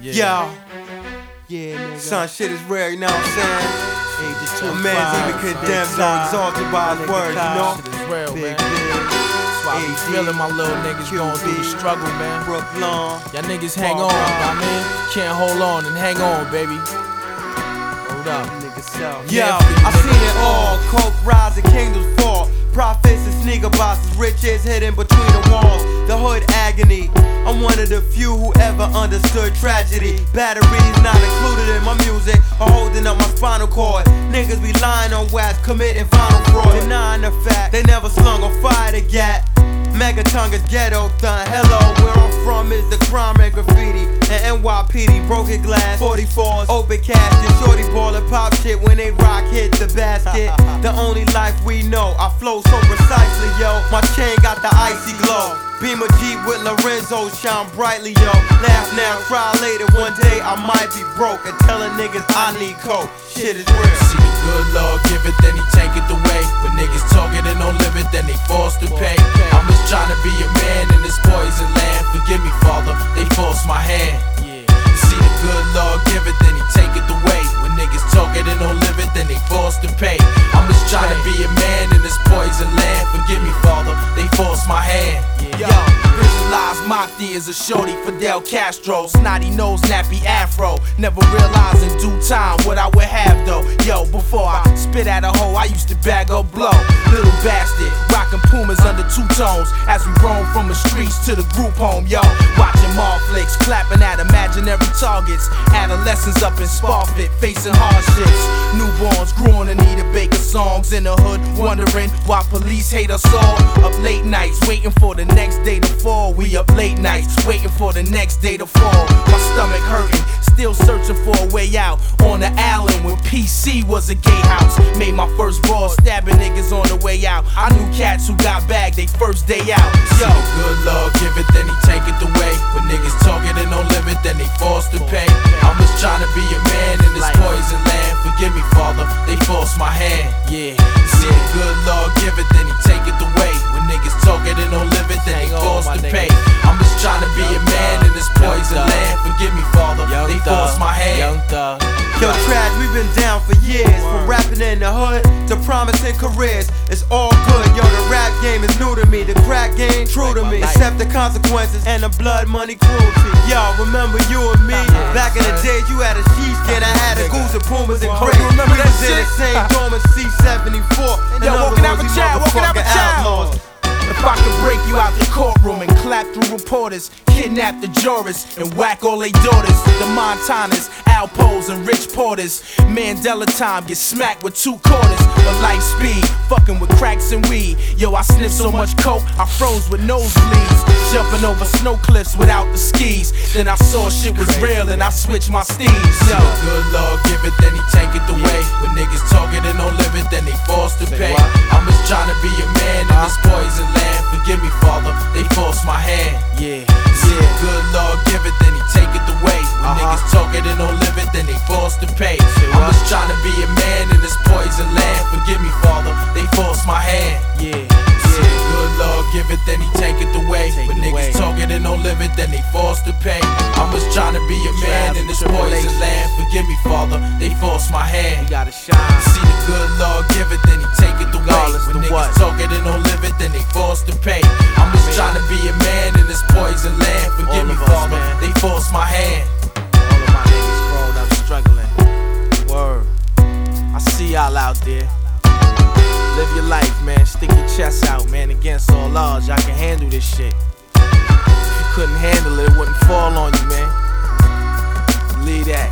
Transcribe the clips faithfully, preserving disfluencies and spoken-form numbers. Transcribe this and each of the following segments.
Yeah. Yeah, nigga. Son, shit is rare, you know what I'm saying? Hey, just two A man's five, even big condemned or side, exalted by his nigga words, you Kyle, know? Shit is real, Big man. Big, That's why I be A D, feeling my little niggas going through the Q B, struggle, man. Brooklyn. Y'all niggas hang Bar on, Rock. my man. Can't hold on and hang on, baby. Hold up. nigga self. Yo, Yeah, for you, I nigga. seen it all. Coke rise and kingdoms fall. Prophets and sneaker bosses, riches hidden between the walls. The hood agony. I'm one of the few who ever understood tragedy. Batteries not included in my music are holding up my spinal cord. Niggas be lying on wax, committing final fraud. Denying the fact they never slung or fired a gat. Megatongue is ghetto done. Hello, where I'm from is the crime and graffiti. And N Y P D, broken glass, forty-fours, open casket, shorty ball and pop shit when they rock hit the basket. The only life we know, I flow so precisely, yo. My chain got the icy glow. Beamer Jeep with Lorenzo shine brightly, yo. Laugh now, cry later. One day I might be broke and telling niggas I need coke. Shit is real. See the good Lord give it, then he take it away. When niggas talk it and don't live it, then they forced to pay. I'm just trying to be a man in this poison land. Forgive me, Father, they forced my hand. See the good Lord give it, then he take it away. When niggas talk it and don't live it, then they forced to pay. I'm just trying to be a man in this poison land. Forgive me, Father, they forced my hand. Yo, visualize Mafia as a shorty, Fidel Castro, snotty nose, nappy afro. Never realized in due time what I would have though. Yo, before I spit at a hoe, I used to bag up blow. Little bastard, rockin' Pumas under two tones. As we roam from the streets to the group home, yo. Watching Mar flicks, clapping at imaginary targets. Adolescents up in Sparfit, facing hardships. Newborns growing Anita Baker songs in the hood, wondering why police hate us all. Up late nights, waiting for the next day to fall. We up late nights, waiting for the next day to fall. My stomach hurting, still searching for a way out. On the island when P C was a gay house. Made my first ball, stabbing niggas on the way out. I knew cats who got bagged they first day out. Yo, good Lord give it, then he take it away. When niggas talk it and don't live it, then they forced to pay. I'm just trying to be a man in this poison land. Forgive me, Father, they forced my hand. Yeah, see the good Lord give it, then he take it away. When niggas talk it and don't live it, then they forced to pay. I'm just trying to be a man in this poison land. Forgive me, Father, they forced my hand. Yo, Trash, we've been down for years. From rapping in the hood to promising careers. It's all good, yo, the rap game is new to me. The crack game, true to me. Accept the consequences and the blood money cruelty. Yo, remember you and me? Back in the days, you had a sheepskin, I had a goose and pumas and crates. We remember that was in the shit? same dorm as C seventy-four. In Yo, other walking out words, with we child, walking out with motherfucking child. outlaws. If I could break you out the courtroom and clap through reporters, kidnap the jurists and whack all they daughters, the Montanas, Alpos and Rich Porters, Mandela time, get smacked with two quarters. But life speed, fucking with cracks and weed. Yo, I sniffed so much coke, I froze with nosebleeds. Jumping over snow cliffs without the skis. Then I saw shit was real and I switched my steeds. Yo, good Lord give it, then he take it away. When niggas talk it and don't live it, then they forced to pay. I'm just trying to be a man in this poison land. Forgive me, Father, they forced my hand. Yeah, see the good Lord give it, then he take it away. When niggas talk it and don't live it, then they forced to pay. I'm just trying to be a man in this poison land. Forgive me, Father, they forced my hand. Yeah, see the good Lord give it, then he take it away. When niggas talk it and don't live it, then they forced to pay. I'm just trying to be a man in this poison land. Forgive me, Father, they forced my hand. You gotta shine. See the good Lord give it, then he take it away. When niggas talk it and don't live it, then they forced to pay. I'm just trying to be a man in this poison land. Forgive me, Father, they forced my hand. All of my niggas grown up struggling. Word. I see y'all out there. Live your life, man. Stick your chest out, man. Against all odds, y'all can handle this shit. If you couldn't handle it, it wouldn't fall on you, man. Believe that.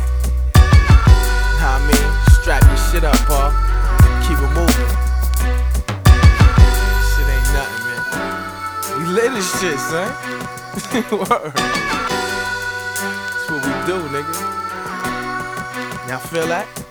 Nah, I mean, strap your shit up, Paul. Keep it moving. Shit ain't nothing, man. We lit this shit, son. Word. That's what we do, nigga. Y'all feel that?